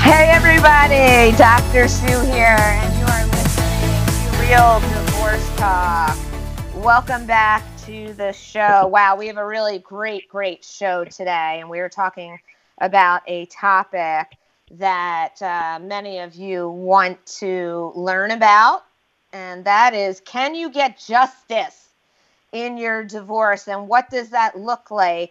Hey everybody, Dr. Sue here, and you are listening to Real Divorce Talk. Welcome back to the show. Wow, we have a really great show today, and we are talking about a topic that many of you want to learn about, and that is, can you get justice in your divorce, and what does that look like?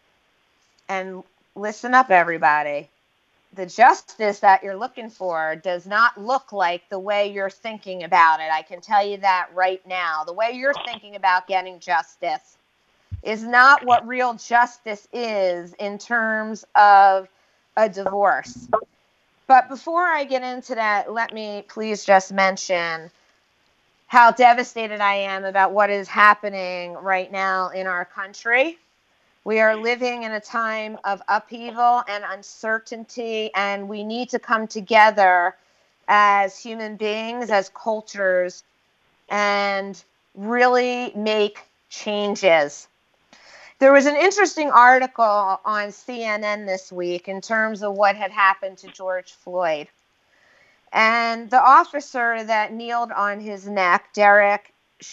And listen up, everybody. The justice that you're looking for does not look like the way you're thinking about it. I can tell you that right now. The way you're thinking about getting justice is not what real justice is in terms of a divorce. But before I get into that, let me please just mention how devastated I am about what is happening right now in our country. We are living in a time of upheaval and uncertainty, and we need to come together as human beings, as cultures, and really make changes. There was an interesting article on CNN this week in terms of what had happened to George Floyd. And the officer that kneeled on his neck, Derek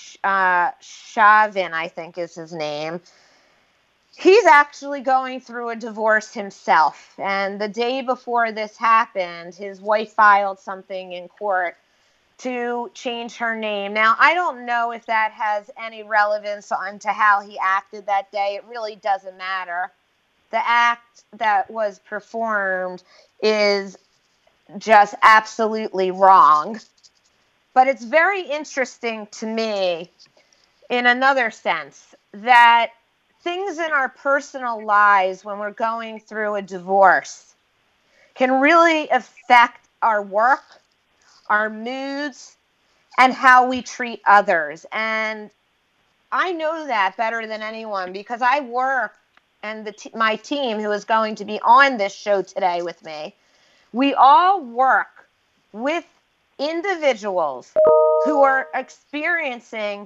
Chauvin, I think is his name, he's actually going through a divorce himself. And the day before this happened, his wife filed something in court to change her name. Now, I don't know if that has any relevance onto how he acted that day. It really doesn't matter. The act that was performed is just absolutely wrong. But it's very interesting to me in another sense that things in our personal lives when we're going through a divorce can really affect our work, our moods, and how we treat others. And I know that better than anyone because I work, and my team who is going to be on this show today with me, we all work with individuals who are experiencing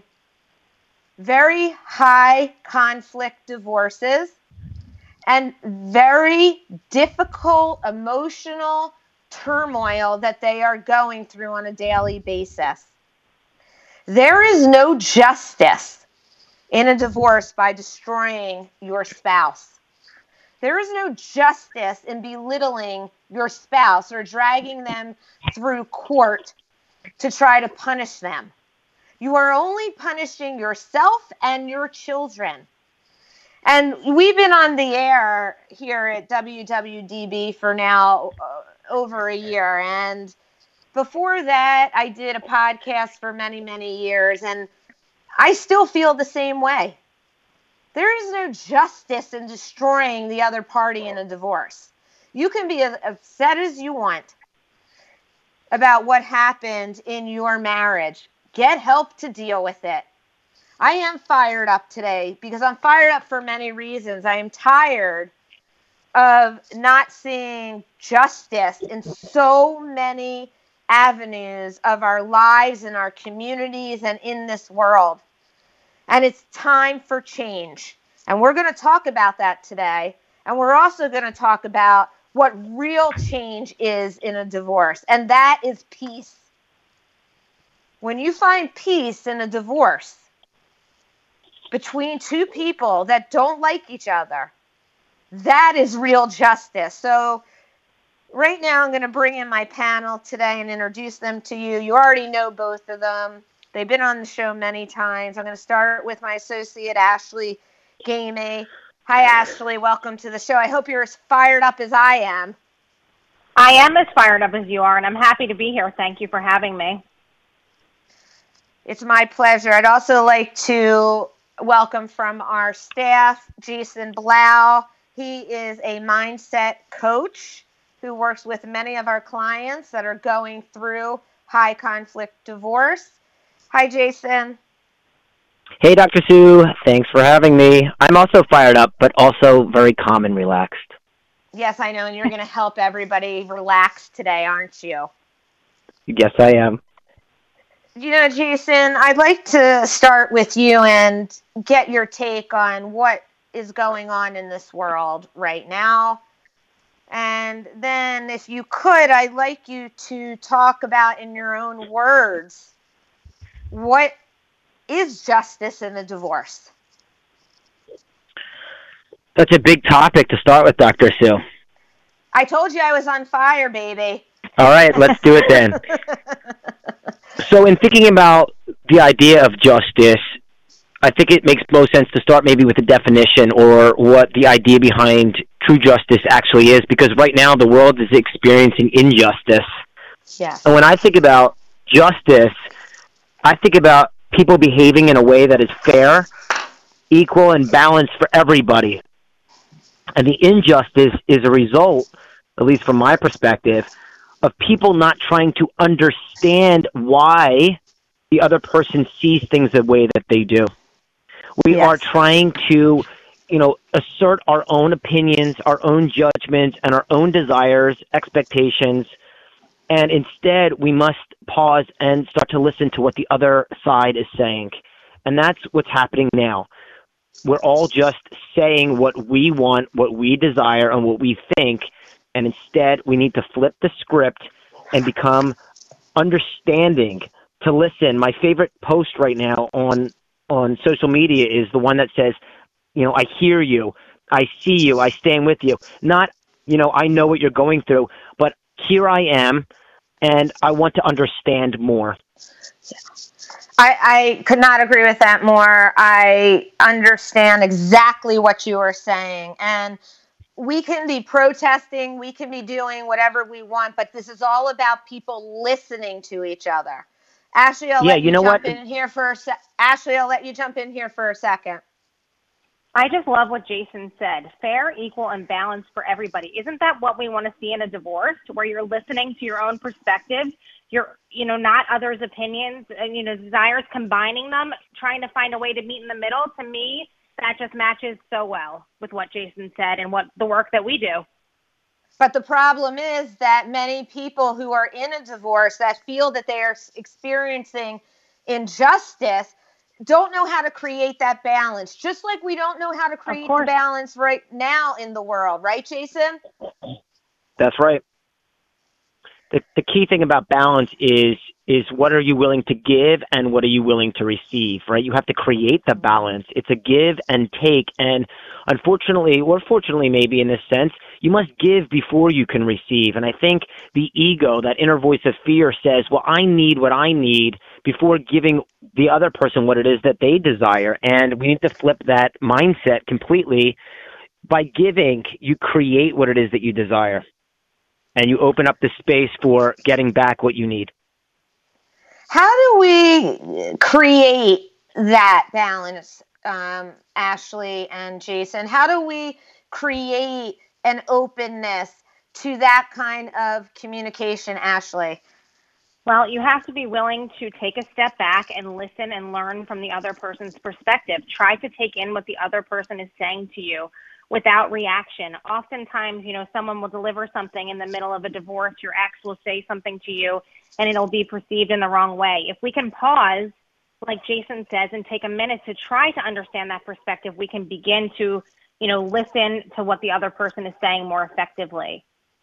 very high conflict divorces and very difficult emotional turmoil that they are going through on a daily basis. There is no justice in a divorce by destroying your spouse. There is no justice in belittling your spouse or dragging them through court to try to punish them. You are only punishing yourself and your children. And we've been on the air here at WWDB for now over a year. And before that, I did a podcast for many years, and I still feel the same way. There is no justice in destroying the other party in a divorce. You can be as upset as you want about what happened in your marriage. Get help to deal with it. I am fired up today because I'm fired up for many reasons. I am tired of not seeing justice in so many avenues of our lives, in our communities, and in this world. And it's time for change. And we're going to talk about that today. And we're also going to talk about what real change is in a divorce. And that is peace. When you find peace in a divorce between two people that don't like each other, that is real justice. So right now I'm going to bring in my panel today and introduce them to you. You already know both of them. They've been on the show many times. I'm going to start with my associate, Ashley Gamey. Hi, Ashley. Welcome to the show. I hope you're as fired up as I am. I am as fired up as you are, and I'm happy to be here. Thank you for having me. It's my pleasure. I'd also like to welcome from our staff, Jason Blau. He is a mindset coach who works with many of our clients that are going through high conflict divorce. Hi, Jason. Hey, Dr. Sue. Thanks for having me. I'm also fired up, but also very calm and relaxed. Yes, I know, and you're going to help everybody relax today, aren't you? Yes, I am. You know, Jason, I'd like to start with you and get your take on what is going on in this world right now. And then if you could, I'd like you to talk about in your own words, what is justice in a divorce? That's a big topic to start with, Dr. Sue. I told you I was on fire, baby. All right, let's do it then. So in thinking about the idea of justice, I think it makes most sense to start maybe with a definition or what the idea behind true justice actually is, because right now the world is experiencing injustice. Yes. And when I think about justice, I think about people behaving in a way that is fair, equal, and balanced for everybody. And the injustice is a result, at least from my perspective, of people not trying to understand why the other person sees things the way that they do. We are trying to, assert our own opinions, our own judgments, and our own desires, expectations, and instead we must pause and start to listen to what the other side is saying. And that's what's happening now. We're all just saying what we want, what we desire, and what we think, and instead we need to flip the script and become understanding, to listen. My favorite post right now on social media is the one that says, I hear you, I see you, I stand with you. Not, I know what you're going through, but here I am, and I want to understand more. I could not agree with that more. I understand exactly what you are saying. And we can be protesting, we can be doing whatever we want, but this is all about people listening to each other. Ashley, I'll let you jump in here for a second. I just love what Jason said. Fair, equal, and balanced for everybody. Isn't that what we want to see in a divorce, where you're listening to your own perspective? You're, not others' opinions, desires, combining them, trying to find a way to meet in the middle. To me, that just matches so well with what Jason said and what the work that we do. But the problem is that many people who are in a divorce that feel that they are experiencing injustice don't know how to create that balance, just like we don't know how to create the balance right now in the world. Right, Jason? That's right. The key thing about balance is what are you willing to give and what are you willing to receive, right? You have to create the balance. It's a give and take. And unfortunately, or fortunately maybe in this sense, you must give before you can receive. And I think the ego, that inner voice of fear, says, well, I need what I need before giving the other person what it is that they desire. And we need to flip that mindset completely. By giving, you create what it is that you desire. And you open up the space for getting back what you need. How do we create that balance, Ashley and Jason? How do we create an openness to that kind of communication, Ashley? Well, you have to be willing to take a step back and listen and learn from the other person's perspective. Try to take in what the other person is saying to you without reaction. Oftentimes, someone will deliver something in the middle of a divorce. Your ex will say something to you, and it'll be perceived in the wrong way. If we can pause, like Jason says, and take a minute to try to understand that perspective, we can begin to, listen to what the other person is saying more effectively.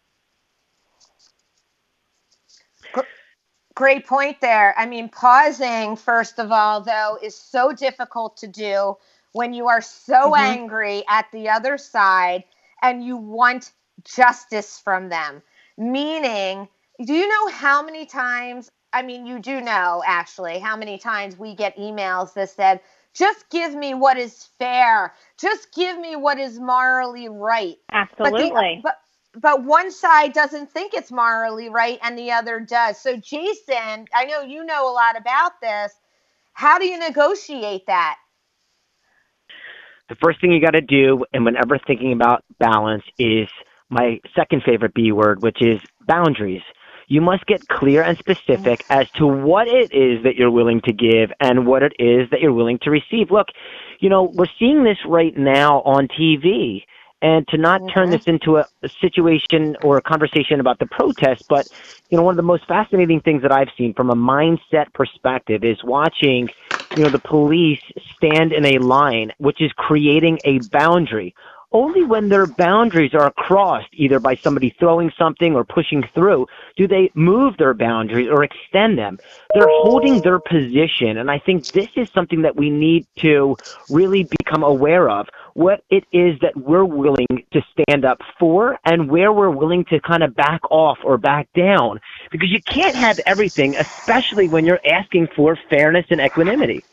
Great point there. I mean, pausing, first of all, though, is so difficult to do when you are so angry at the other side and you want justice from them. Meaning, do you know how many times, you do know, Ashley, how many times we get emails that said, just give me what is fair. Just give me what is morally right. Absolutely. But one side doesn't think it's morally right and the other does. So, Jason, I know you know a lot about this. How do you negotiate that? The first thing you got to do, and whenever thinking about balance, is my second favorite B word, which is boundaries. You must get clear and specific as to what it is that you're willing to give and what it is that you're willing to receive. Look, we're seeing this right now on TV. And to not turn this into a situation or a conversation about the protest, but, one of the most fascinating things that I've seen from a mindset perspective is watching, the police stand in a line, which is creating a boundary. only when their boundaries are crossed, either by somebody throwing something or pushing through, do they move their boundaries or extend them. They're holding their position, and I think this is something that we need to really become aware of, what it is that we're willing to stand up for and where we're willing to kind of back off or back down, because you can't have everything, especially when you're asking for fairness and equanimity.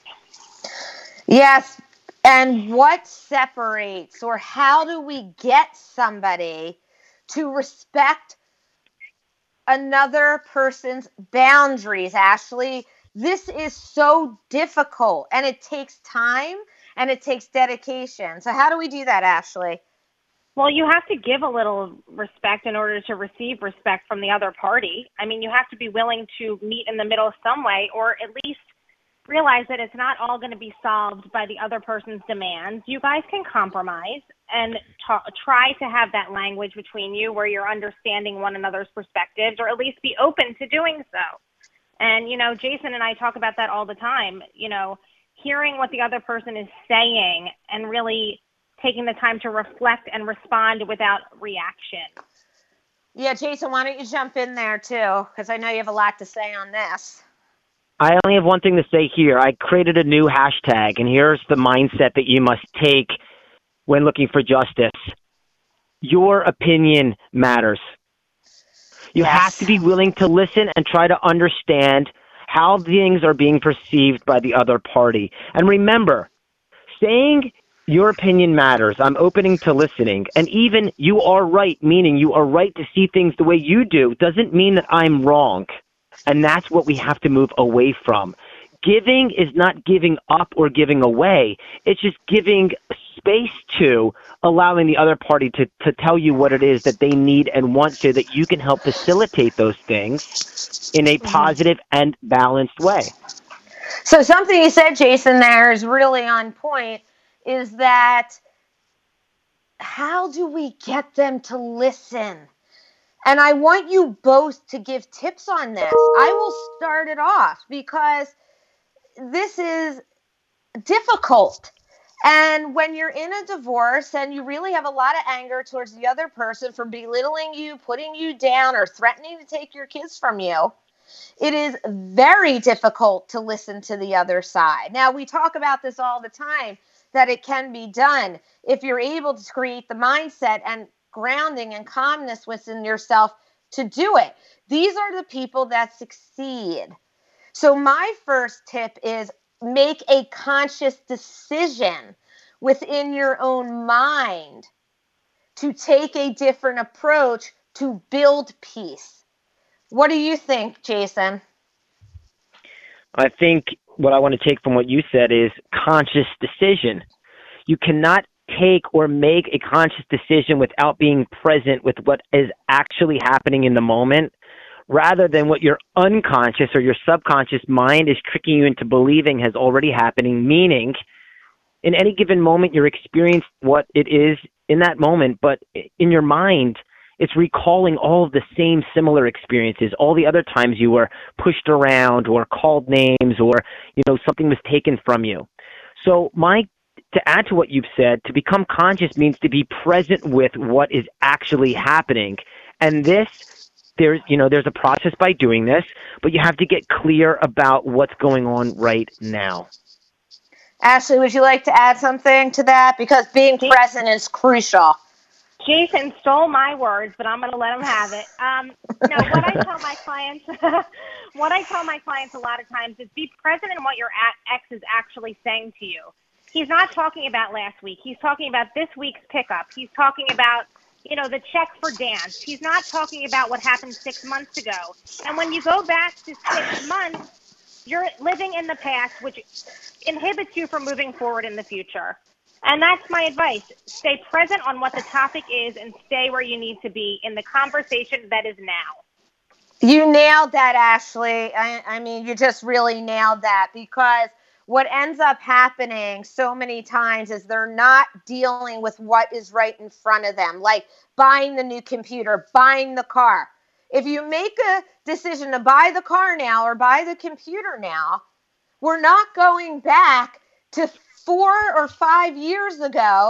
Yes. And what separates, or how do we get somebody to respect another person's boundaries, Ashley? This is so difficult, and it takes time and it takes dedication. So how do we do that, Ashley? Well, you have to give a little respect in order to receive respect from the other party. I mean, you have to be willing to meet in the middle some way, or at least realize that it's not all going to be solved by the other person's demands. You guys can compromise and try to have that language between you where you're understanding one another's perspectives, or at least be open to doing so. And, you know, Jason and I talk about that all the time, you know, hearing what the other person is saying and really taking the time to reflect and respond without reaction. Yeah, Jason, why don't you jump in there too? Because I know you have a lot to say on this. I only have one thing to say here. I created a new hashtag, and here's the mindset that you must take when looking for justice. Your opinion matters. You have to be willing to listen and try to understand how things are being perceived by the other party. And remember, saying your opinion matters, I'm opening to listening, and even you are right, meaning you are right to see things the way you do, doesn't mean that I'm wrong. And that's what we have to move away from. Giving is not giving up or giving away. It's just giving space to allowing the other party to tell you what it is that they need and want, so that you can help facilitate those things in a positive and balanced way. So something you said, Jason, there is really on point, is that how do we get them to listen? And I want you both to give tips on this. I will start it off because this is difficult. And when you're in a divorce and you really have a lot of anger towards the other person for belittling you, putting you down, or threatening to take your kids from you, it is very difficult to listen to the other side. Now, we talk about this all the time, that it can be done if you're able to create the mindset and grounding and calmness within yourself to do it. These are the people that succeed. So my first tip is make a conscious decision within your own mind to take a different approach to build peace. What do you think, Jason? I think what I want to take from what you said is conscious decision. You cannot take or make a conscious decision without being present with what is actually happening in the moment, rather than what your unconscious or your subconscious mind is tricking you into believing has already happening, meaning in any given moment you're experiencing what it is in that moment, but in your mind it's recalling all of the same similar experiences, all the other times you were pushed around or called names, or something was taken from you. So to add to what you've said, to become conscious means to be present with what is actually happening. And there's a process by doing this, but you have to get clear about what's going on right now. Ashley, would you like to add something to that? Because being present is crucial. Jason stole my words, but I'm going to let him have it. No, what I tell my clients a lot of times is be present in what your ex is actually saying to you. He's not talking about last week. He's talking about this week's pickup. He's talking about, the check for dance. He's not talking about what happened 6 months ago. And when you go back to 6 months, you're living in the past, which inhibits you from moving forward in the future. And that's my advice. Stay present on what the topic is and stay where you need to be in the conversation that is now. You nailed that, Ashley. I mean, you just really nailed that, because what ends up happening so many times is they're not dealing with what is right in front of them, like buying the new computer, buying the car. If you make a decision to buy the car now or buy the computer now, we're not going back to 4 or 5 years ago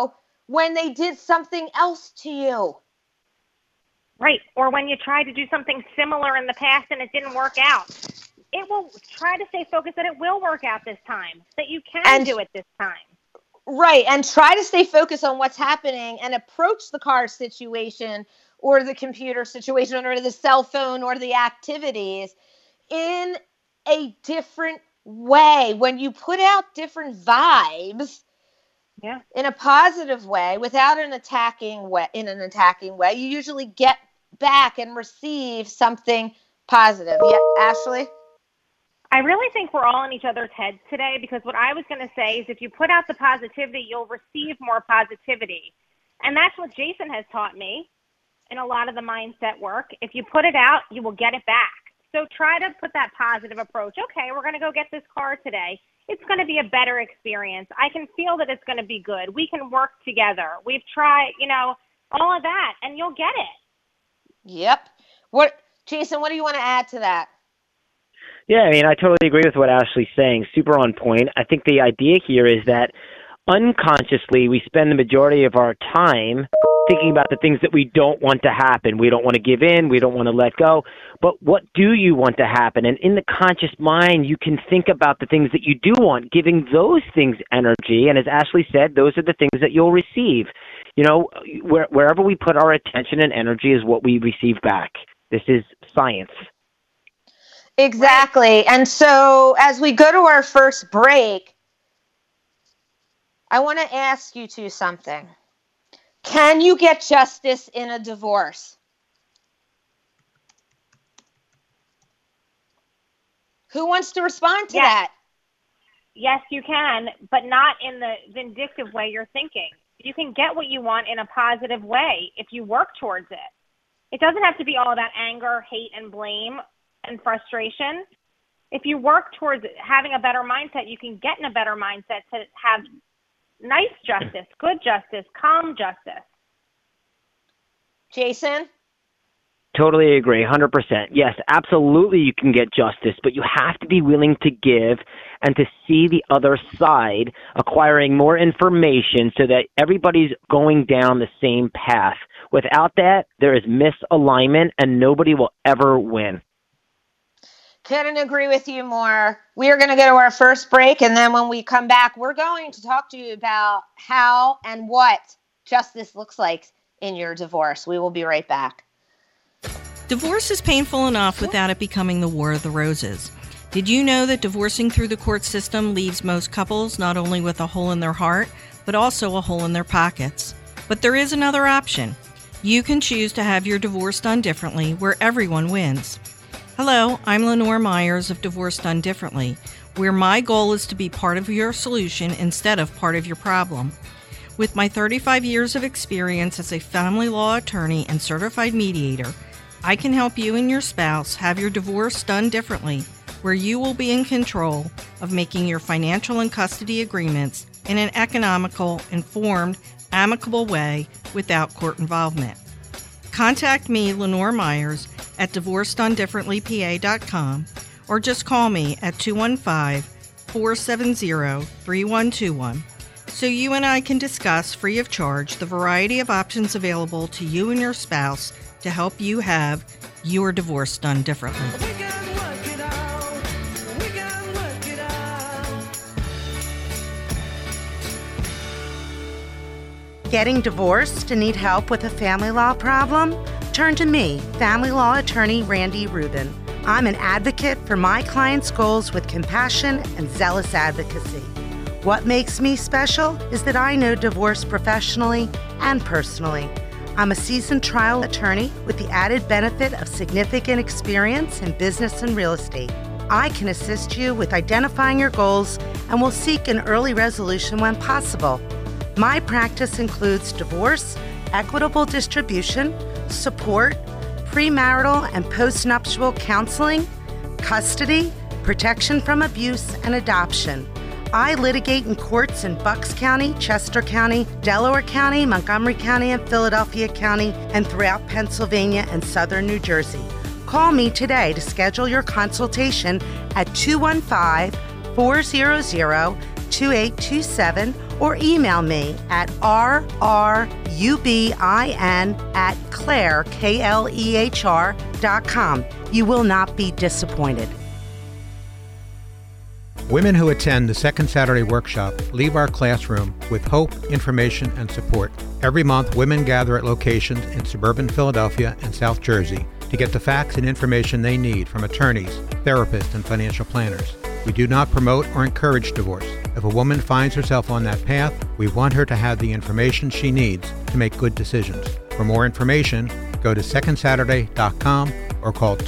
when they did something else to you. Right. Or when you tried to do something similar in the past and it didn't work out. It will try to stay focused that it will work out this time, that you can do it this time. Right. And try to stay focused on what's happening and approach the car situation or the computer situation or the cell phone or the activities in a different way. When you put out different vibes, in a positive way, without an attacking way, you usually get back and receive something positive. Yeah, Ashley? I really think we're all in each other's heads today, because what I was going to say is if you put out the positivity, you'll receive more positivity. And that's what Jason has taught me in a lot of the mindset work. If you put it out, you will get it back. So try to put that positive approach. Okay, we're going to go get this car today. It's going to be a better experience. I can feel that it's going to be good. We can work together. We've tried, all of that, and you'll get it. Yep. Jason, what do you want to add to that? Yeah, I mean, I totally agree with what Ashley's saying. Super on point. I think the idea here is that unconsciously we spend the majority of our time thinking about the things that we don't want to happen. We don't want to give in. We don't want to let go. But what do you want to happen? And in the conscious mind, you can think about the things that you do want, giving those things energy. And as Ashley said, those are the things that you'll receive. Wherever we put our attention and energy is what we receive back. This is science. Exactly. And so as we go to our first break, I want to ask you two something. Can you get justice in a divorce? Who wants to respond to that? Yes, you can, but not in the vindictive way you're thinking. You can get what you want in a positive way if you work towards it. It doesn't have to be all that anger, hate, and blame and frustration. If you work towards having a better mindset, you can get in a better mindset to have nice justice, good justice, calm justice. Jason? Totally agree, 100%. Yes, absolutely you can get justice, but you have to be willing to give and to see the other side, acquiring more information so that everybody's going down the same path. Without that, there is misalignment and nobody will ever win. Couldn't agree with you more. We are going to go to our first break, and then when we come back, we're going to talk to you about how and what justice looks like in your divorce. We will be right back. Divorce is painful enough without it becoming the War of the Roses. Did you know that divorcing through the court system leaves most couples not only with a hole in their heart, but also a hole in their pockets? But there is another option. You can choose to have your divorce done differently, where everyone wins. Hello, I'm Lenore Myers of Divorce Done Differently, where my goal is to be part of your solution instead of part of your problem. With my 35 years of experience as a family law attorney and certified mediator, I can help you and your spouse have your divorce done differently, where you will be in control of making your financial and custody agreements in an economical, informed, amicable way without court involvement. Contact me, Lenore Myers, at divorcedonedifferentlypa.com or just call me at 215-470-3121 so you and I can discuss free of charge the variety of options available to you and your spouse to help you have your divorce done differently. Getting divorced and need help with a family law problem? Turn to me, family law attorney Randy Rubin. I'm an advocate for my clients' goals with compassion and zealous advocacy. What makes me special is that I know divorce professionally and personally. I'm a seasoned trial attorney with the added benefit of significant experience in business and real estate. I can assist you with identifying your goals and will seek an early resolution when possible. My practice includes divorce, equitable distribution, support, premarital and postnuptial counseling, custody, protection from abuse, and adoption. I litigate in courts in Bucks County, Chester County, Delaware County, Montgomery County, and Philadelphia County, and throughout Pennsylvania and southern New Jersey. Call me today to schedule your consultation at 215-400-2827 or email me at rrubin@claire.com. You will not be disappointed. Women who attend the Second Saturday Workshop leave our classroom with hope, information, and support. Every month, women gather at locations in suburban Philadelphia and South Jersey to get the facts and information they need from attorneys, therapists, and financial planners. We do not promote or encourage divorce. If a woman finds herself on that path, we want her to have the information she needs to make good decisions. For more information, go to secondsaturday.com or call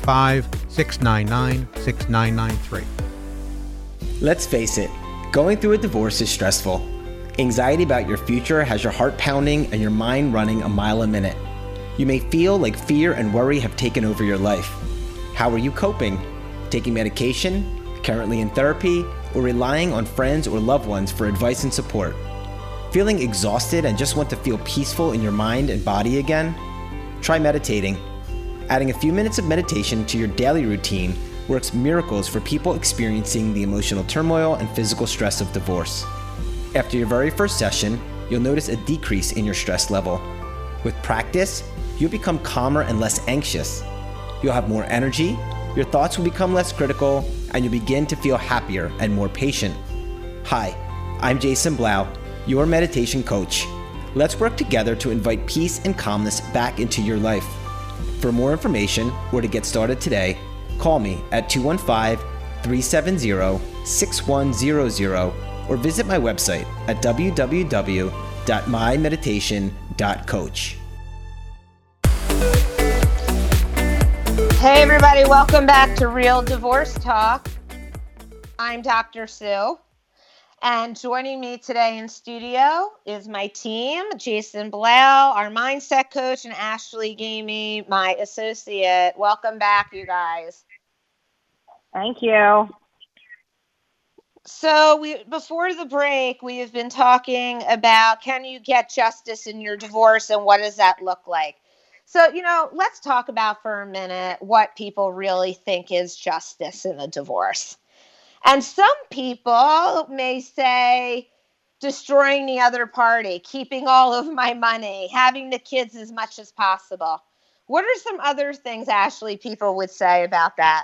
215-699-6993. Let's face it, going through a divorce is stressful. Anxiety about your future has your heart pounding and your mind running a mile a minute. You may feel like fear and worry have taken over your life. How are you coping? Taking medication, currently in therapy, or relying on friends or loved ones for advice and support? Feeling exhausted and just want to feel peaceful in your mind and body again? Try meditating. Adding a few minutes of meditation to your daily routine works miracles for people experiencing the emotional turmoil and physical stress of divorce. After your very first session, you'll notice a decrease in your stress level. With practice, you'll become calmer and less anxious. You'll have more energy, your thoughts will become less critical, and you'll begin to feel happier and more patient. Hi, I'm Jason Blau, your meditation coach. Let's work together to invite peace and calmness back into your life. For more information or to get started today, call me at 215-370-6100 or visit my website at www.mymeditation.coach. Hey everybody, welcome back to Real Divorce Talk. I'm Dr. Sue, and joining me today in studio is my team, Jason Blau, our mindset coach, and Ashley Gamey, my associate. Welcome back, you guys. Thank you. So before the break, we have been talking about, can you get justice in your divorce and what does that look like? So, let's talk about for a minute what people really think is justice in a divorce. And some people may say destroying the other party, keeping all of my money, having the kids as much as possible. What are some other things, Ashley, people would say about that?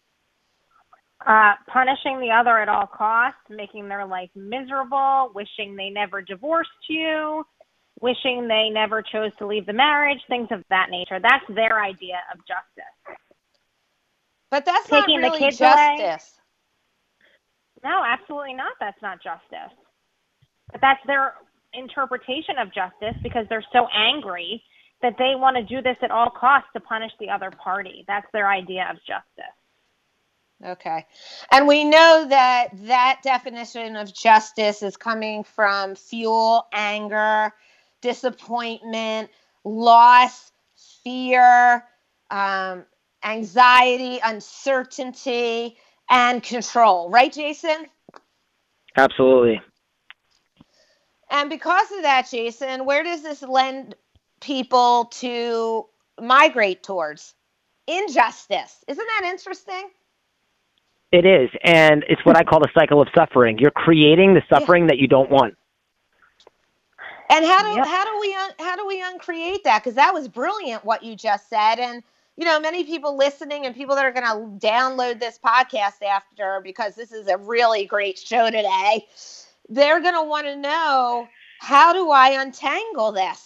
Punishing the other at all costs, making their life miserable, wishing they never divorced you, wishing they never chose to leave the marriage, things of that nature. That's their idea of justice. But that's Taking not really the kids justice. away. No, absolutely not. That's not justice. But that's their interpretation of justice because they're so angry that they want to do this at all costs to punish the other party. That's their idea of justice. Okay. And we know that definition of justice is coming from fuel, anger, disappointment, loss, fear, anxiety, uncertainty, and control. Right, Jason? Absolutely. And because of that, Jason, where does this lend people to migrate towards? Injustice. Isn't that interesting? It is, and it's what I call the cycle of suffering. You're creating the suffering that you don't want. And how do we uncreate that? Because that was brilliant what you just said. And many people listening and people that are going to download this podcast after, because this is a really great show today, they're going to want to know, how do I untangle this?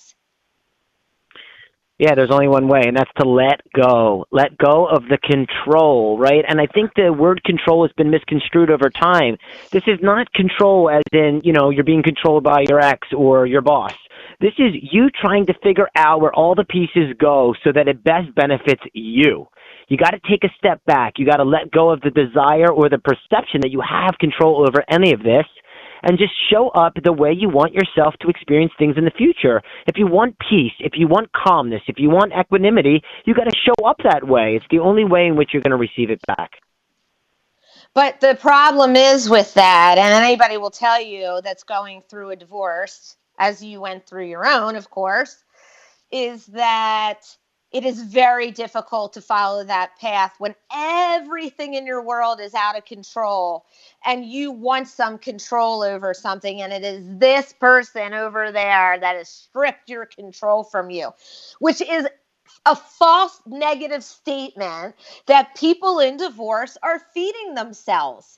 Yeah, there's only one way, and that's to let go. Let go of the control, right? And I think the word control has been misconstrued over time. This is not control as in, you're being controlled by your ex or your boss. This is you trying to figure out where all the pieces go so that it best benefits you. You got to take a step back. You got to let go of the desire or the perception that you have control over any of this, and just show up the way you want yourself to experience things in the future. If you want peace, if you want calmness, if you want equanimity, you got to show up that way. It's the only way in which you're going to receive it back. But the problem is with that, and anybody will tell you that's going through a divorce, as you went through your own, of course, is that it is very difficult to follow that path when everything in your world is out of control and you want some control over something, and it is this person over there that has stripped your control from you, which is a false negative statement that people in divorce are feeding themselves.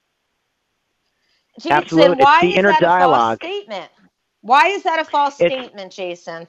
Jason, Absolutely. why It's the is inner that dialogue. a false statement? Why is that a false statement, Jason?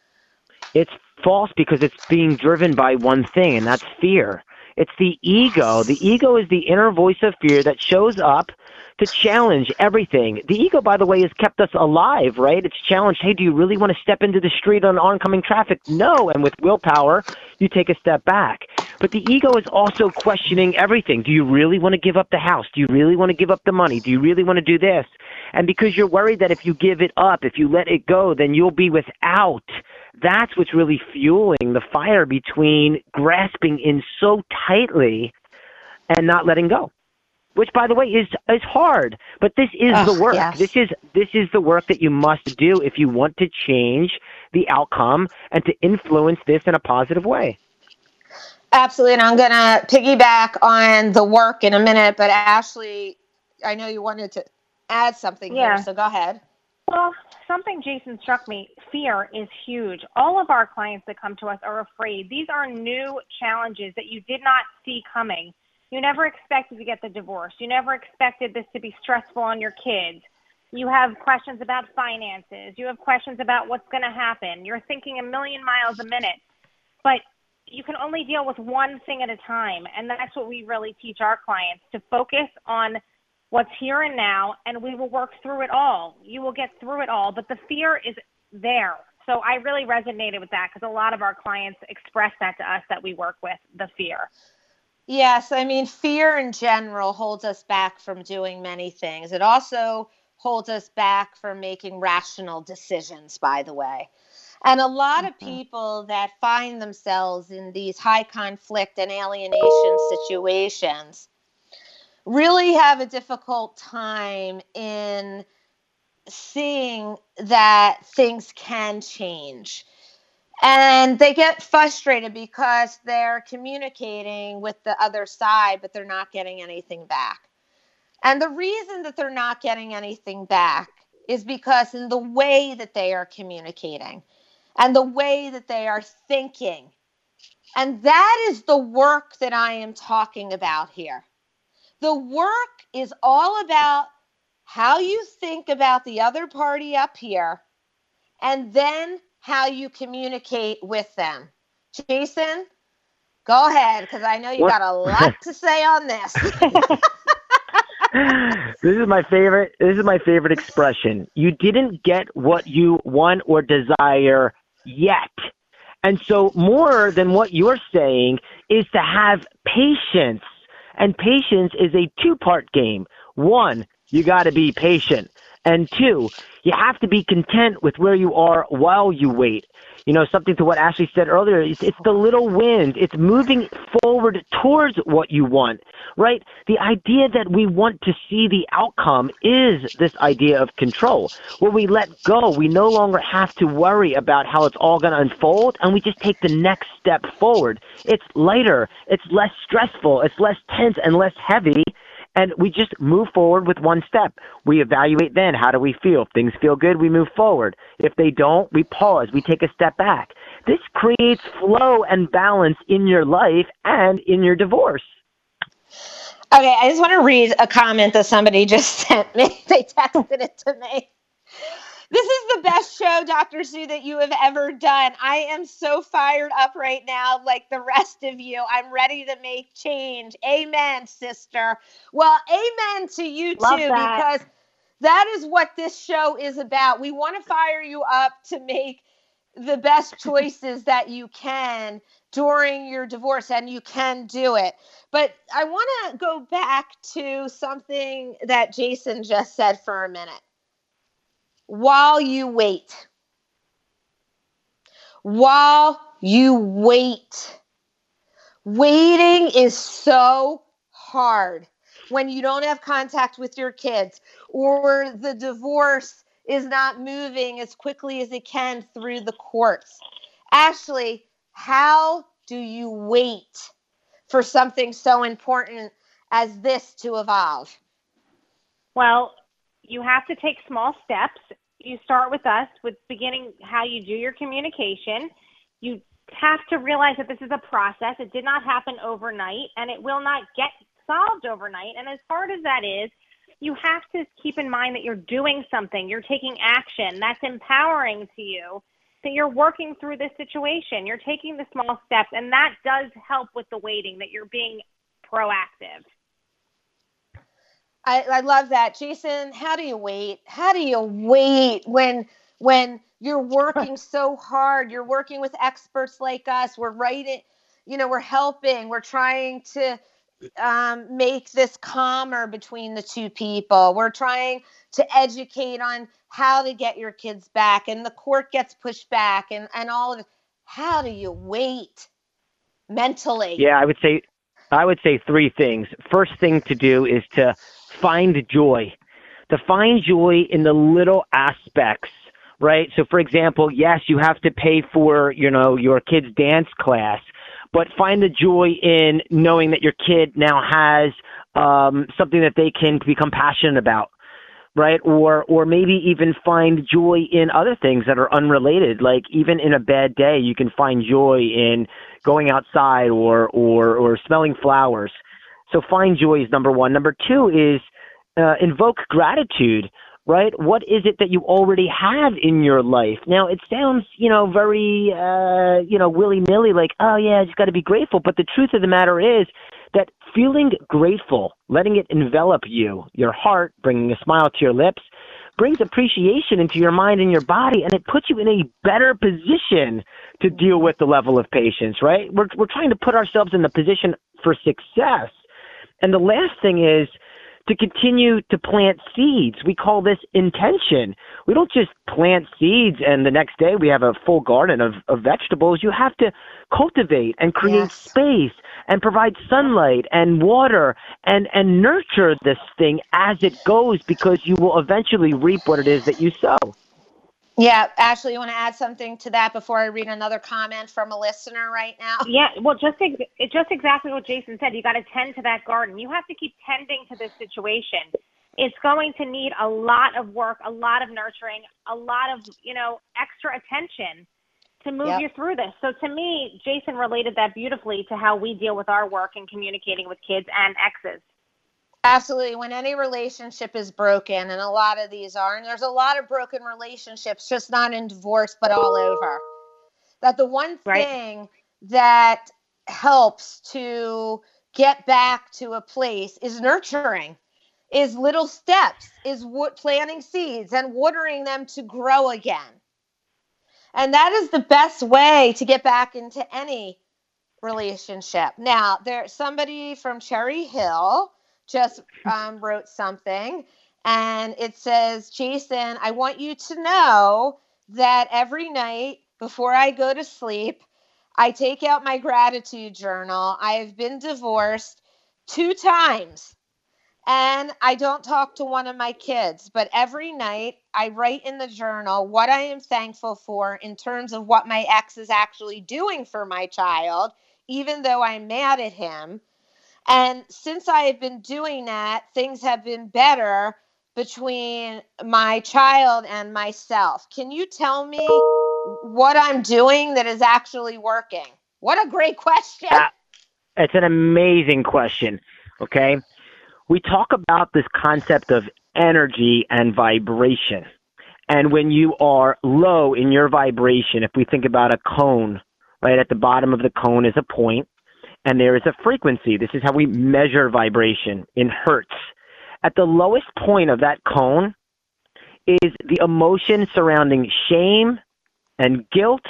It's false because it's being driven by one thing, and that's fear. It's the ego. The ego is the inner voice of fear that shows up to challenge everything. The ego, by the way, has kept us alive, right? It's challenged, hey, do you really want to step into the street on oncoming traffic? No. And with willpower, you take a step back. But the ego is also questioning everything. Do you really want to give up the house? Do you really want to give up the money? Do you really want to do this? And because you're worried that if you give it up, if you let it go, then you'll be without. That's what's really fueling the fire between grasping in so tightly and not letting go, which, by the way, is hard. But this is the work. Yes. This is the work that you must do if you want to change the outcome and to influence this in a positive way. Absolutely. And I'm going to piggyback on the work in a minute, but Ashley, I know you wanted to add something here, so go ahead. Well, something Jason struck me, fear is huge. All of our clients that come to us are afraid. These are new challenges that you did not see coming. You never expected to get the divorce. You never expected this to be stressful on your kids. You have questions about finances. You have questions about what's going to happen. You're thinking a million miles a minute. But you can only deal with one thing at a time. And that's what we really teach our clients, to focus on what's here and now, and we will work through it all. You will get through it all, but the fear is there. So I really resonated with that because a lot of our clients express that to us, that we work with, the fear. Yes, I mean, fear in general holds us back from doing many things. It also holds us back from making rational decisions, by the way. And a lot of people that find themselves in these high conflict and alienation situations really have a difficult time in seeing that things can change. And they get frustrated because they're communicating with the other side, but they're not getting anything back. And the reason that they're not getting anything back is because in the way that they are communicating and the way that they are thinking. And that is the work that I am talking about here. The work is all about how you think about the other party up here and then how you communicate with them. Jason, go ahead, because I know you got a lot to say on this. This is my favorite expression. You didn't get what you want or desire yet. And so more than what you're saying is to have patience. And patience is a two-part game. One, you got to be patient. And two, you have to be content with where you are while you wait. You know, something to what Ashley said earlier, it's the little wins. It's moving forward towards what you want, right? The idea that we want to see the outcome is this idea of control. When we let go, we no longer have to worry about how it's all going to unfold, and we just take the next step forward. It's lighter, it's less stressful, it's less tense and less heavy. And we just move forward with one step. We evaluate then, how do we feel? If things feel good, we move forward. If they don't, we pause. We take a step back. This creates flow and balance in your life and in your divorce. Okay, I just want to read a comment that somebody just sent me. They texted it to me. This is the best show, Dr. Sue, that you have ever done. I am so fired up right now, like the rest of you. I'm ready to make change. Amen, sister. Well, amen to you too, because that is what this show is about. We want to fire you up to make the best choices that you can during your divorce, and you can do it. But I want to go back to something that Jason just said for a minute. While you wait. Waiting is so hard when you don't have contact with your kids, or the divorce is not moving as quickly as it can through the courts. Ashley, how do you wait for something so important as this to evolve? Well, you have to take small steps. You start with us, with beginning how you do your communication. You have to realize that this is a process. It did not happen overnight, and it will not get solved overnight. And as hard as that is, you have to keep in mind that you're doing something. You're taking action. That's empowering to you, that you're working through this situation. You're taking the small steps, and that does help with the waiting, that you're being proactive. I love that. Jason, how do you wait? How do you wait when you're working so hard? You're working with experts like us. We're writing, we're helping. We're trying to make this calmer between the two people. We're trying to educate on how to get your kids back, and the court gets pushed back and all of it. How do you wait mentally? Yeah, I would say three things. First thing to do is to find joy. To find joy in the little aspects, right? So for example, yes, you have to pay for, your kid's dance class, but find the joy in knowing that your kid now has something that they can become passionate about, right? Or maybe even find joy in other things that are unrelated. Like even in a bad day, you can find joy in going outside or smelling flowers. So find joy is number one. Number two is invoke gratitude, right? What is it that you already have in your life? Now, it sounds, very, willy-nilly, like, oh, yeah, I just got to be grateful. But the truth of the matter is that feeling grateful, letting it envelop you, your heart, bringing a smile to your lips, brings appreciation into your mind and your body, and it puts you in a better position to deal with the level of patience, right? We're trying to put ourselves in the position for success. And the last thing is to continue to plant seeds. We call this intention. We don't just plant seeds and the next day we have a full garden of vegetables. You have to cultivate and create space and provide sunlight and water and nurture this thing as it goes, because you will eventually reap what it is that you sow. Yeah, Ashley, you want to add something to that before I read another comment from a listener right now? Yeah, well, just exactly what Jason said. You got to tend to that garden. You have to keep tending to this situation. It's going to need a lot of work, a lot of nurturing, a lot of, extra attention to move you through this. So to me, Jason related that beautifully to how we deal with our work and communicating with kids and exes. Absolutely. When any relationship is broken, and a lot of these are, and there's a lot of broken relationships, just not in divorce, but all over, that the one thing that helps to get back to a place is nurturing, is little steps, is planting seeds and watering them to grow again. And that is the best way to get back into any relationship. Now, there's somebody from Cherry Hill just wrote something, and it says, Jason, I want you to know that every night before I go to sleep, I take out my gratitude journal. I have been divorced 2 times, and I don't talk to one of my kids, but every night I write in the journal what I am thankful for in terms of what my ex is actually doing for my child, even though I'm mad at him. And since I have been doing that, things have been better between my child and myself. Can you tell me what I'm doing that is actually working? What a great question. It's an amazing question, okay? We talk about this concept of energy and vibration. And when you are low in your vibration, if we think about a cone, right, at the bottom of the cone is a point, and there is a frequency. This is how we measure vibration in hertz. At the lowest point of that cone is the emotion surrounding shame and guilt,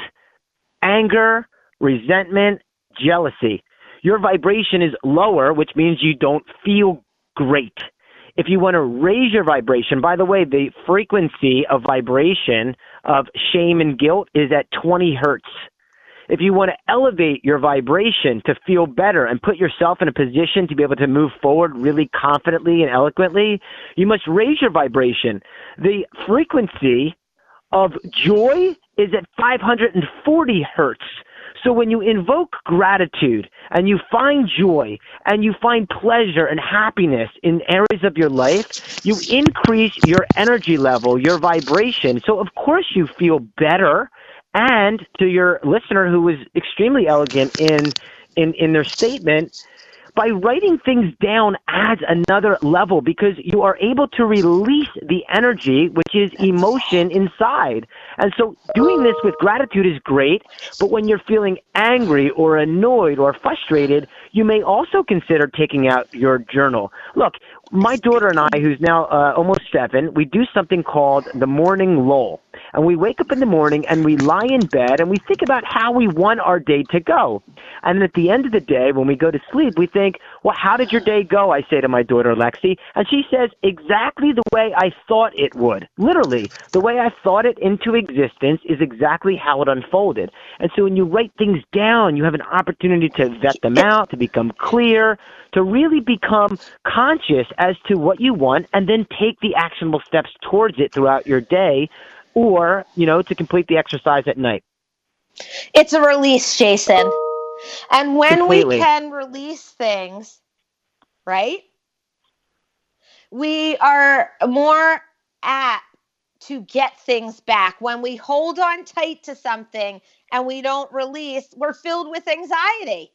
anger, resentment, jealousy. Your vibration is lower, which means you don't feel great. If you want to raise your vibration, by the way, the frequency of vibration of shame and guilt is at 20 hertz. If you want to elevate your vibration to feel better and put yourself in a position to be able to move forward really confidently and eloquently, you must raise your vibration. The frequency of joy is at 540 hertz. So when you invoke gratitude and you find joy and you find pleasure and happiness in areas of your life, you increase your energy level, your vibration. So of course you feel better. And to your listener who was extremely elegant in their statement, by writing things down adds another level because you are able to release the energy, which is emotion inside. And so doing this with gratitude is great, but when you're feeling angry or annoyed or frustrated, you may also consider taking out your journal. Look, my daughter and I, who's now almost 7, we do something called the morning lull. And we wake up in the morning and we lie in bed and we think about how we want our day to go. And at the end of the day, when we go to sleep, we think, well, how did your day go? I say to my daughter, Lexi. And she says, exactly the way I thought it would. Literally, the way I thought it into existence is exactly how it unfolded. And so when you write things down, you have an opportunity to vet them out, to become clear, to really become conscious as to what you want, and then take the actionable steps towards it throughout your day, or, to complete the exercise at night. It's a release, Jason. And when Completely. we can release things, right, we are more apt to get things back. When we hold on tight to something and we don't release, we're filled with anxiety.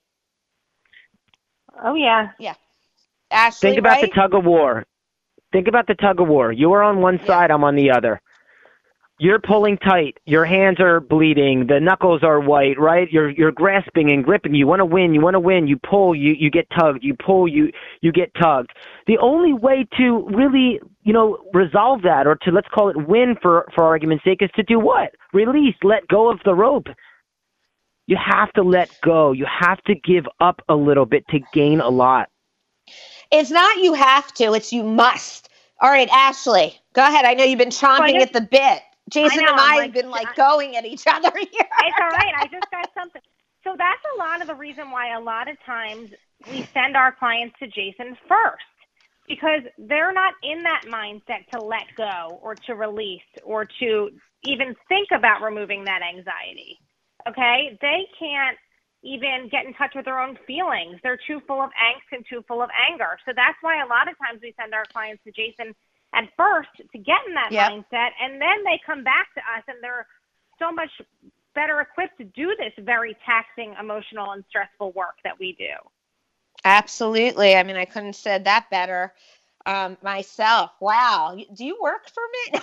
Oh, yeah. Yeah. Ashley, Think about right? the tug of war. Think about the tug of war. You are on one side, I'm on the other. You're pulling tight. Your hands are bleeding. The knuckles are white, right? You're grasping and gripping. You want to win. You pull, you get tugged. You pull, you get tugged. The only way to really, resolve that, or to, let's call it win for argument's sake, is to do what? Release, let go of the rope. You have to let go. You have to give up a little bit to gain a lot. It's not you have to, it's you must. All right, Ashley, go ahead. I know you've been chomping at the bit. Jason and I have been going at each other here. It's all right. I just got something. So that's a lot of the reason why a lot of times we send our clients to Jason first, because they're not in that mindset to let go or to release or to even think about removing that anxiety. Okay? They can't even get in touch with their own feelings. They're too full of angst and too full of anger. So that's why a lot of times we send our clients to Jason at first to get in that mindset, and then they come back to us and they're so much better equipped to do this very taxing, emotional, and stressful work that we do. Absolutely. I mean, I couldn't have said that better myself. Wow. Do you work for me?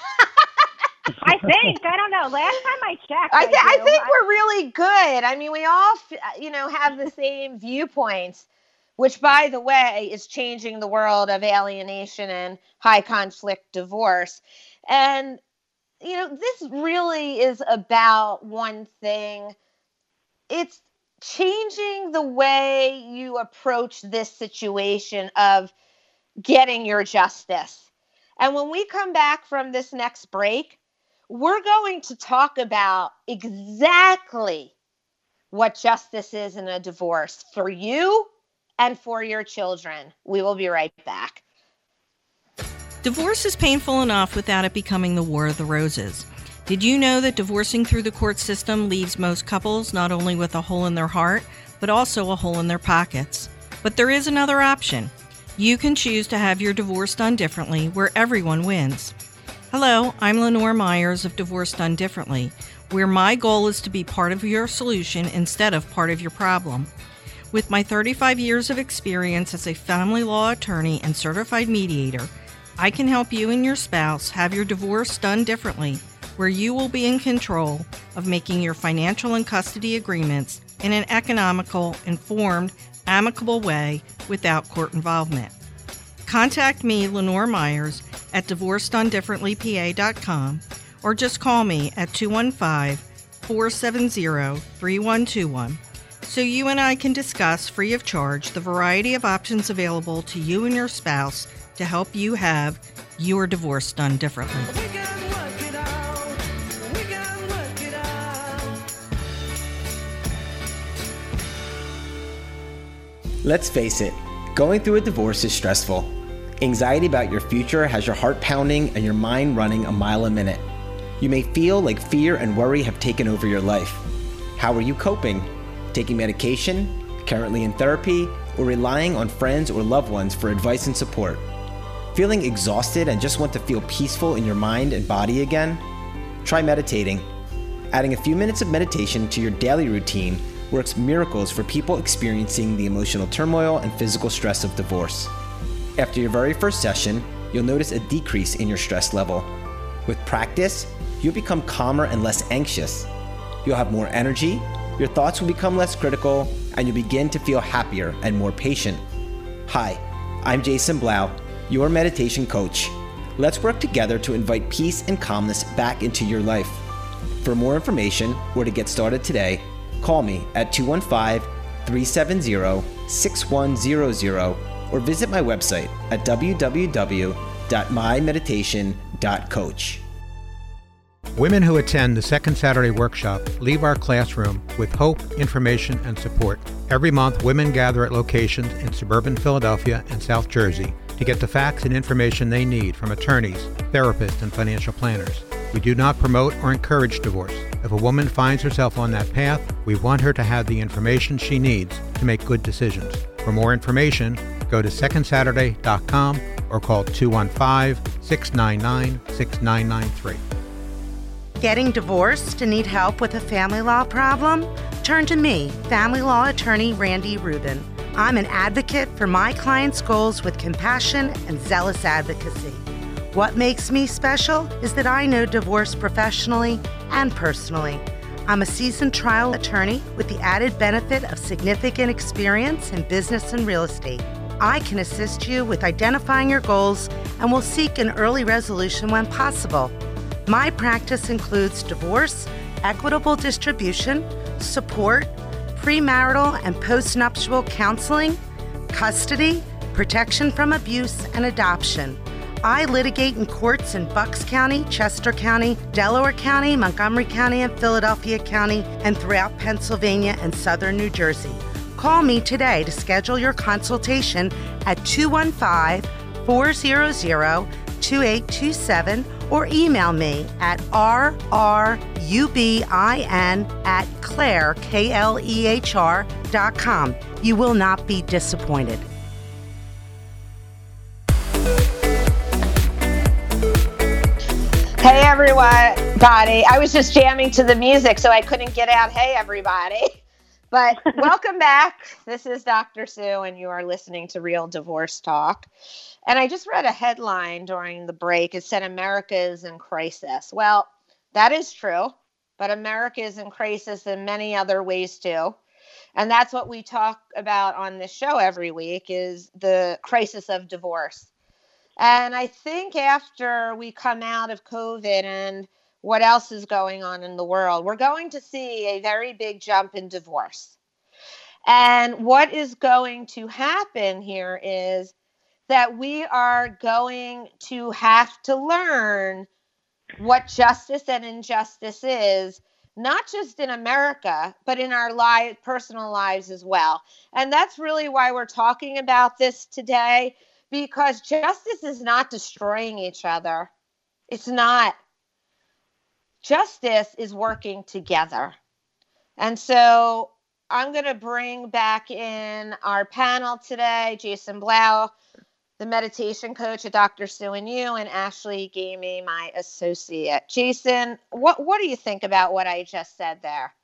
I think. I don't know. Last time I checked. I think we're really good. I mean, we all, have the same viewpoints, which, by the way, is changing the world of alienation and high conflict divorce. And, this really is about one thing. It's changing the way you approach this situation of getting your justice. And when we come back from this next break, we're going to talk about exactly what justice is in a divorce for you and for your children. We will be right back. Divorce is painful enough without it becoming the War of the Roses. Did you know that divorcing through the court system leaves most couples not only with a hole in their heart, but also a hole in their pockets? But there is another option. You can choose to have your divorce done differently, where everyone wins. Hello, I'm Lenore Myers of Divorce Done Differently, where my goal is to be part of your solution instead of part of your problem. With my 35 years of experience as a family law attorney and certified mediator, I can help you and your spouse have your divorce done differently, where you will be in control of making your financial and custody agreements in an economical, informed, amicable way without court involvement. Contact me, Lenore Myers, at divorcedonedifferentlypa.com, or just call me at 215-470-3121 so you and I can discuss free of charge the variety of options available to you and your spouse to help you have your divorce done differently. Let's face it, going through a divorce is stressful. Anxiety about your future has your heart pounding and your mind running a mile a minute. You may feel like fear and worry have taken over your life. How are you coping? taking medication, currently in therapy, or relying on friends or loved ones for advice and support? Feeling exhausted and just want to feel peaceful in your mind and body again? Try meditating. Adding a few minutes of meditation to your daily routine works miracles for people experiencing the emotional turmoil and physical stress of divorce. After your very first session, you'll notice a decrease in your stress level. With practice, you'll become calmer and less anxious. You'll have more energy, your thoughts will become less critical, and you'll begin to feel happier and more patient. Hi, I'm Jason Blau, your meditation coach. Let's work together to invite peace and calmness back into your life. For more information or to get started today, call me at 215-370-6100 or visit my website at www.mymeditation.coach. Women who attend the second Saturday workshop leave our classroom with hope, information, and support. Every month, women gather at locations in suburban Philadelphia and South Jersey to get the facts and information they need from attorneys, therapists, and financial planners. We do not promote or encourage divorce. If a woman finds herself on that path, we want her to have the information she needs to make good decisions. For more information, go to secondsaturday.com or call 215-699-6993. Getting divorced and need help with a family law problem? Turn to me, family law attorney Randy Rubin. I'm an advocate for my clients' goals with compassion and zealous advocacy. What makes me special is that I know divorce professionally and personally. I'm a seasoned trial attorney with the added benefit of significant experience in business and real estate. I can assist you with identifying your goals and will seek an early resolution when possible. My practice includes divorce, equitable distribution, support, premarital and postnuptial counseling, custody, protection from abuse, and adoption. I litigate in courts in Bucks County, Chester County, Delaware County, Montgomery County, and Philadelphia County, and throughout Pennsylvania and southern New Jersey. Call me today to schedule your consultation at 215-400-2827 or email me at rrubin@claire.com. You will not be disappointed. Hey everybody. I was just jamming to the music, so I couldn't get out, hey everybody. But welcome back. This is Dr. Sue, and you are listening to Real Divorce Talk. And I just read a headline during the break. It said America is in crisis. Well, that is true, but America is in crisis in many other ways too. And that's what we talk about on this show every week, is the crisis of divorce. And I think after we come out of COVID and what else is going on in the world, we're going to see a very big jump in divorce. And what is going to happen here is that we are going to have to learn what justice and injustice is, not just in America, but in our personal lives as well. And that's really why we're talking about this today, because justice is not destroying each other. It's not. Justice is working together. And so I'm going to bring back in our panel today, Jason Blau, the meditation coach at Dr. Sue and You, and Ashley Gamey, my associate. Jason, what do you think about what I just said there?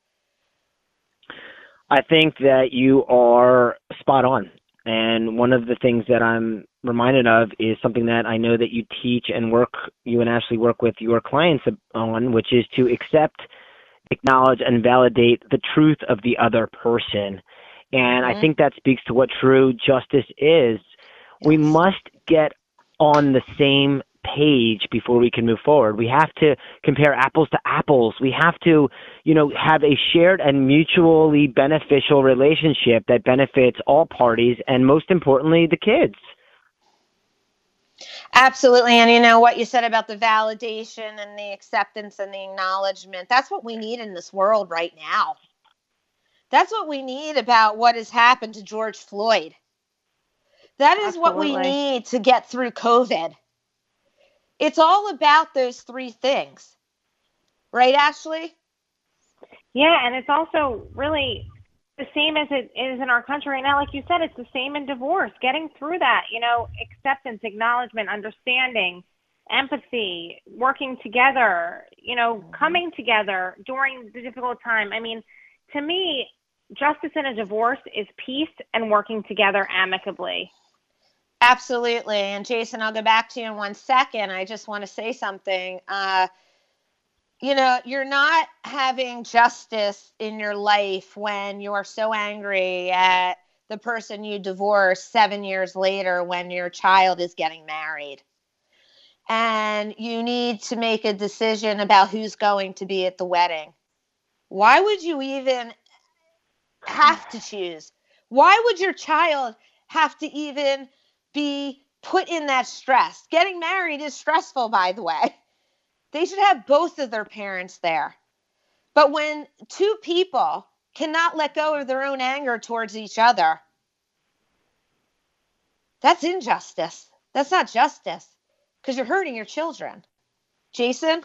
I think that you are spot on. And one of the things that I'm reminded of is something that I know that you teach and you and Ashley work with your clients on, which is to accept, acknowledge, and validate the truth of the other person. And I think that speaks to what true justice is. We must get on the same page before we can move forward. We have to compare apples to apples. We have to, have a shared and mutually beneficial relationship that benefits all parties and, most importantly, the kids. Absolutely. And what you said about the validation and the acceptance and the acknowledgement, that's what we need in this world right now. That's what we need about what has happened to George Floyd. That is what we need to get through COVID. It's all about those three things. Right, Ashley? Yeah, and it's also really the same as it is in our country right now. Like you said, it's the same in divorce. Getting through that, acceptance, acknowledgement, understanding, empathy, working together, coming together during the difficult time. I mean, to me, justice in a divorce is peace and working together amicably. Absolutely. And Jason, I'll go back to you in 1 second. I just want to say something. You're not having justice in your life when you're so angry at the person you divorced 7 years later when your child is getting married. And you need to make a decision about who's going to be at the wedding. Why would you even have to choose? Why would your child have to even be put in that stress? Getting married is stressful, by the way. They should have both of their parents there. But when two people cannot let go of their own anger towards each other, that's injustice. That's not justice, because you're hurting your children. Jason?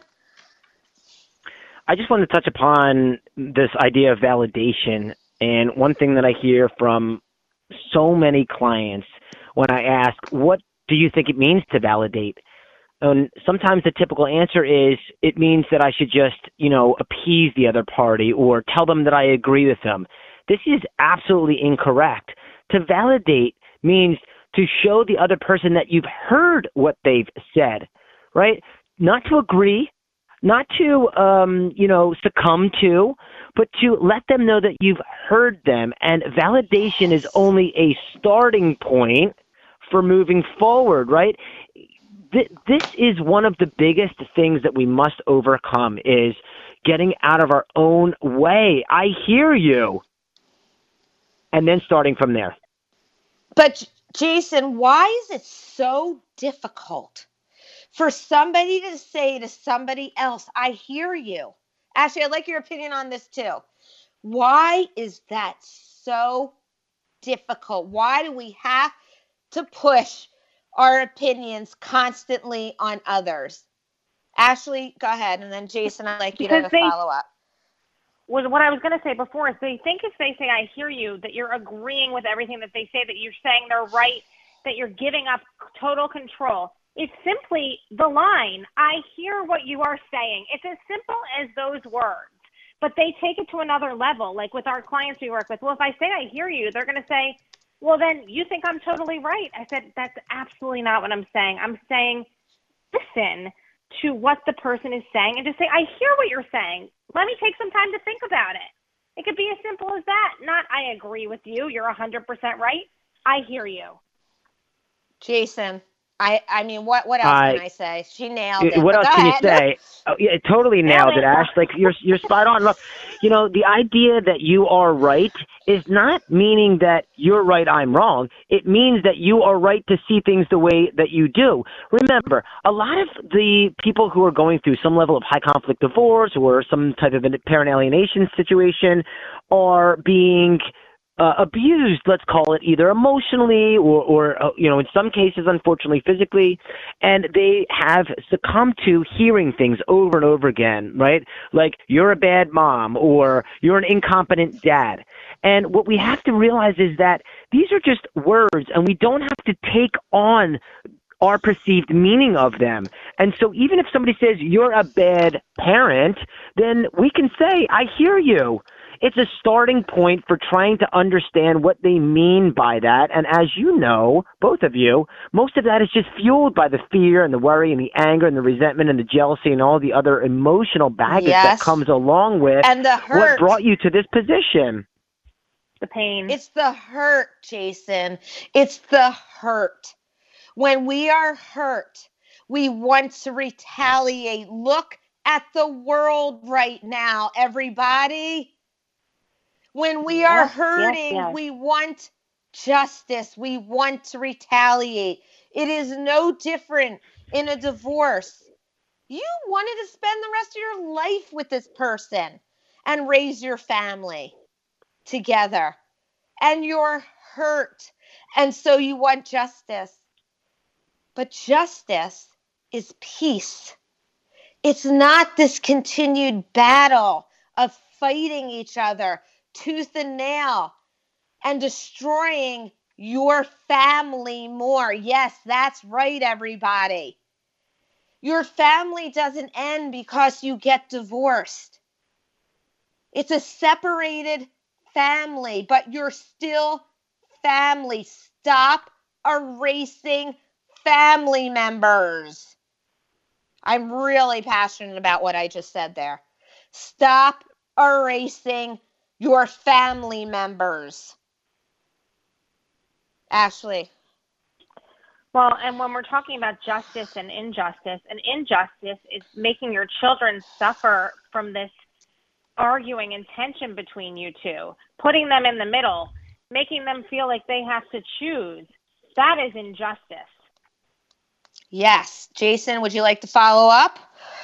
I just want to touch upon this idea of validation. And one thing that I hear from so many clients when I ask, what do you think it means to validate? And sometimes the typical answer is, it means that I should just, appease the other party or tell them that I agree with them. This is absolutely incorrect. To validate means to show the other person that you've heard what they've said, right? Not to agree, not to, succumb to, but to let them know that you've heard them. And validation is only a starting point for moving forward, right? This is one of the biggest things that we must overcome, is getting out of our own way. I hear you. And then starting from there. But Jason, why is it so difficult for somebody to say to somebody else, I hear you? Ashley, I'd like your opinion on this too. Why is that so difficult? Why do we have to push our opinions constantly on others? Ashley, go ahead. And then Jason, I'd like you to follow up. Well, what I was going to say before is they think if they say, I hear you, that you're agreeing with everything that they say, that you're saying they're right, that you're giving up total control. It's simply the line, I hear what you are saying. It's as simple as those words. But they take it to another level. Like with our clients we work with, well, if I say I hear you, they're going to say, well, then you think I'm totally right. I said, that's absolutely not what I'm saying. I'm saying, listen to what the person is saying and just say, I hear what you're saying. Let me take some time to think about it. It could be as simple as that. Not, I agree with you. You're 100% right. I hear you. Jason, I mean, what else can I say? She nailed it. What else can you say? Oh, yeah, totally nailed it, Ash. Like you're spot on. Look, the idea that you are right is not meaning that you're right, I'm wrong. It means that you are right to see things the way that you do. Remember, a lot of the people who are going through some level of high conflict divorce or some type of parent alienation situation are being abused, let's call it, either emotionally or in some cases, unfortunately, physically, and they have succumbed to hearing things over and over again, right? Like, you're a bad mom or you're an incompetent dad. And what we have to realize is that these are just words, and we don't have to take on our perceived meaning of them. And so even if somebody says you're a bad parent, then we can say, I hear you. It's a starting point for trying to understand what they mean by that. And as you know, both of you, most of that is just fueled by the fear and the worry and the anger and the resentment and the jealousy and all the other emotional baggage that comes along with and the hurt. What brought you to this position. The pain. It's the hurt, Jason. It's the hurt. When we are hurt, we want to retaliate. Look at the world right now, everybody. When we are hurting, we want justice. We want to retaliate. It is no different in a divorce. You wanted to spend the rest of your life with this person and raise your family together. And you're hurt. And so you want justice. But justice is peace. It's not this continued battle of fighting each other. tooth and nail and destroying your family more. Yes, that's right, everybody. Your family doesn't end because you get divorced. It's a separated family, but you're still family. Stop erasing family members. I'm really passionate about what I just said there. Stop erasing your family members. Ashley. Well, and when we're talking about justice and injustice is making your children suffer from this arguing and tension between you two, putting them in the middle, making them feel like they have to choose. That is injustice. Yes. Jason, would you like to follow up?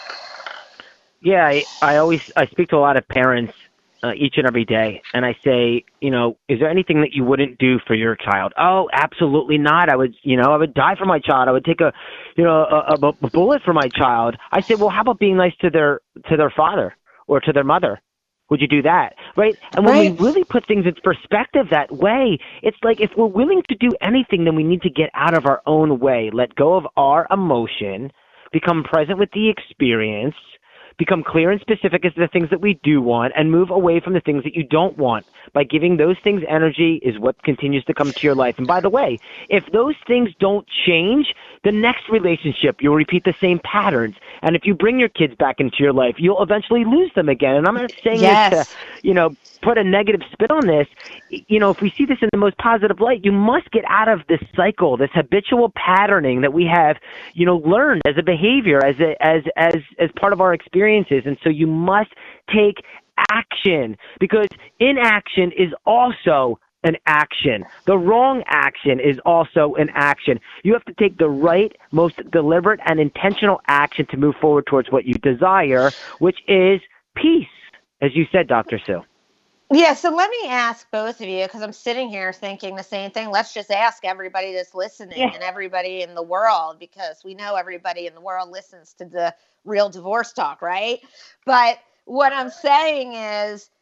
Yeah, I speak to a lot of parents each and every day, and I say, is there anything that you wouldn't do for your child? Oh, absolutely not. I would die for my child. I would take a bullet for my child. I say, well, how about being nice to their father or to their mother? Would you do that? Right? And when we really put things in perspective that way, it's like if we're willing to do anything, then we need to get out of our own way, let go of our emotion, become present with the experience, become clear and specific as to the things that we do want, and move away from the things that you don't want. By giving those things energy is what continues to come to your life. And by the way, if those things don't change, the next relationship, you'll repeat the same patterns. And if you bring your kids back into your life, you'll eventually lose them again. And I'm not saying this to, put a negative spin on this. If we see this in the most positive light, you must get out of this cycle, this habitual patterning that we have, learned as a behavior, as part of our experiences. And so you must take action, because inaction is also an action. The wrong action is also an action. You have to take the right, most deliberate and intentional action to move forward towards what you desire, which is peace, as you said, Dr. Sue. Yeah, so let me ask both of you, because I'm sitting here thinking the same thing. Let's just ask everybody that's listening and everybody in the world, because we know everybody in the world listens to the Real Divorce Talk, right? But what I'm saying is,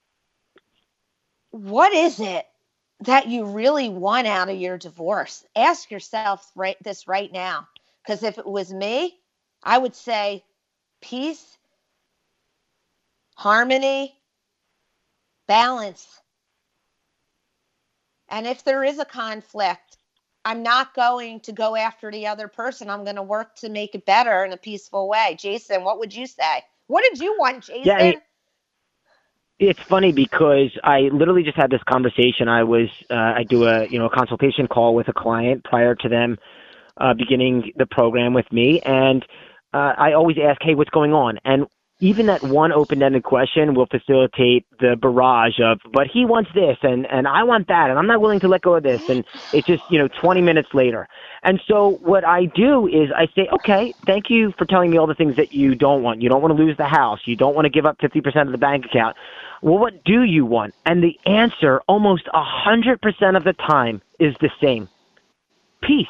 what is it that you really want out of your divorce? Ask yourself this right now, because if it was me, I would say peace, harmony, balance. And if there is a conflict, I'm not going to go after the other person. I'm going to work to make it better in a peaceful way. Jason, what would you say? What did you want, Jason? Yeah, it's funny because I literally just had this conversation. I do a consultation call with a client prior to them beginning the program with me, and I always ask, hey, what's going on? And even that one open-ended question will facilitate the barrage of, but he wants this, and I want that, and I'm not willing to let go of this. And it's just, 20 minutes later. And so what I do is I say, okay, thank you for telling me all the things that you don't want. You don't want to lose the house. You don't want to give up 50% of the bank account. Well, what do you want? And the answer almost 100% of the time is the same. Peace.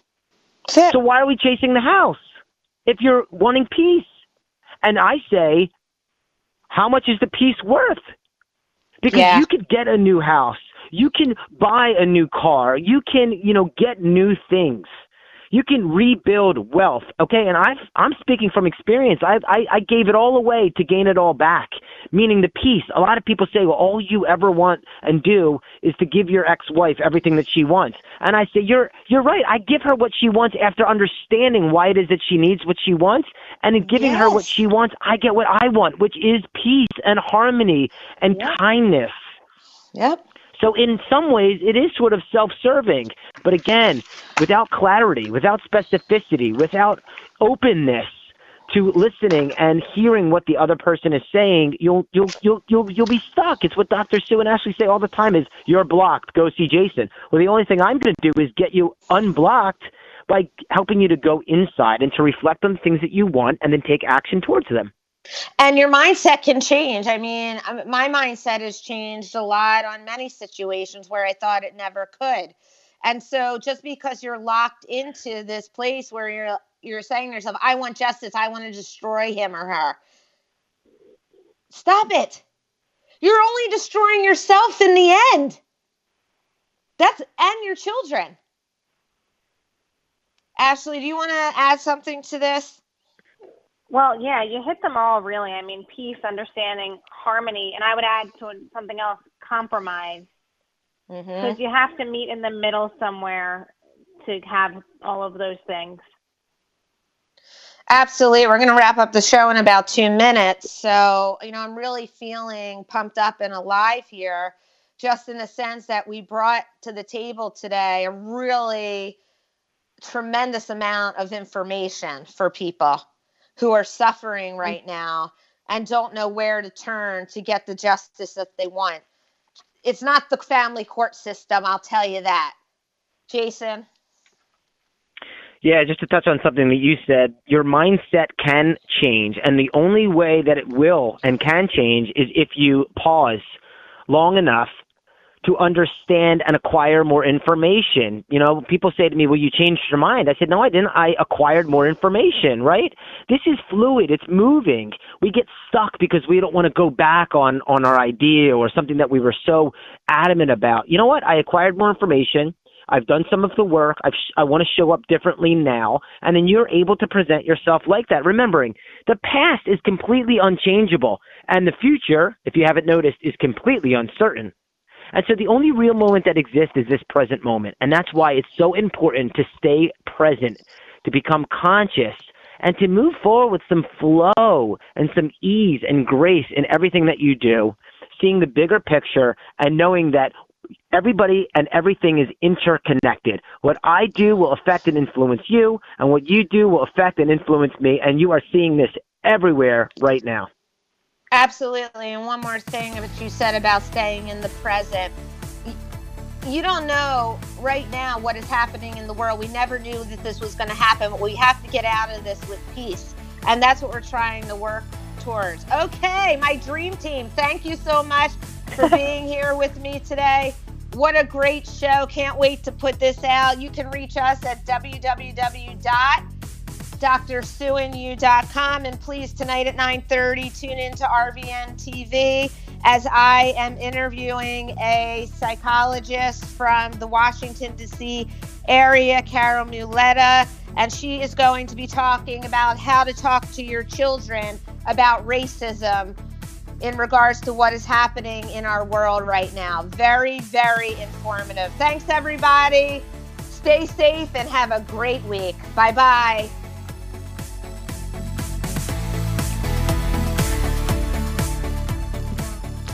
So why are we chasing the house if you're wanting peace? And I say, how much is the peace worth? Because you could get a new house. You can buy a new car. You can, get new things. You can rebuild wealth, okay? And I'm speaking from experience. I gave it all away to gain it all back, meaning the peace. A lot of people say, well, all you ever want and do is to give your ex-wife everything that she wants. And I say, you're right. I give her what she wants after understanding why it is that she needs what she wants. And in giving her what she wants, I get what I want, which is peace and harmony and kindness. Yep. So in some ways, it is sort of self-serving. But again, without clarity, without specificity, without openness to listening and hearing what the other person is saying, you'll be stuck. It's what Dr. Sue and Ashley say all the time is, you're blocked, go see Jason. Well, the only thing I'm going to do is get you unblocked by helping you to go inside and to reflect on the things that you want and then take action towards them. And your mindset can change. I mean, my mindset has changed a lot on many situations where I thought it never could. And so just because you're locked into this place where you're saying to yourself, I want justice, I want to destroy him or her. Stop it. you're only destroying yourself in the end. And your children. Ashley, do you want to add something to this? Well, yeah, you hit them all, really. I mean, peace, understanding, harmony, and I would add to something else, compromise. Because you have to meet in the middle somewhere to have all of those things. Absolutely. We're going to wrap up the show in about 2 minutes. So, I'm really feeling pumped up and alive here, just in the sense that we brought to the table today a really tremendous amount of information for people who are suffering right now and don't know where to turn to get the justice that they want. It's not the family court system, I'll tell you that. Jason? Yeah, just to touch on something that you said, your mindset can change, and the only way that it will and can change is if you pause long enough to understand and acquire more information. People say to me, well, you changed your mind. I said, no, I didn't. I acquired more information, right? This is fluid. It's moving. We get stuck because we don't want to go back on our idea or something that we were so adamant about. You know what? I acquired more information. I've done some of the work. I want to show up differently now. And then you're able to present yourself like that, remembering the past is completely unchangeable. And the future, if you haven't noticed, is completely uncertain. And so the only real moment that exists is this present moment. And that's why it's so important to stay present, to become conscious, and to move forward with some flow and some ease and grace in everything that you do, seeing the bigger picture and knowing that everybody and everything is interconnected. What I do will affect and influence you, and what you do will affect and influence me, and you are seeing this everywhere right now. Absolutely. And one more thing that you said about staying in the present. You don't know right now what is happening in the world. We never knew that this was going to happen, but we have to get out of this with peace. And that's what we're trying to work towards. Okay, my dream team, thank you so much for being here with me today. What a great show. Can't wait to put this out. You can reach us at www.drsueandyou.com. And please, tonight at 9:30, tune into RVN TV as I am interviewing a psychologist from the Washington, D.C. area, Carol Muleta, and she is going to be talking about how to talk to your children about racism in regards to what is happening in our world right now. Very, very informative. Thanks, everybody. Stay safe and have a great week. Bye-bye.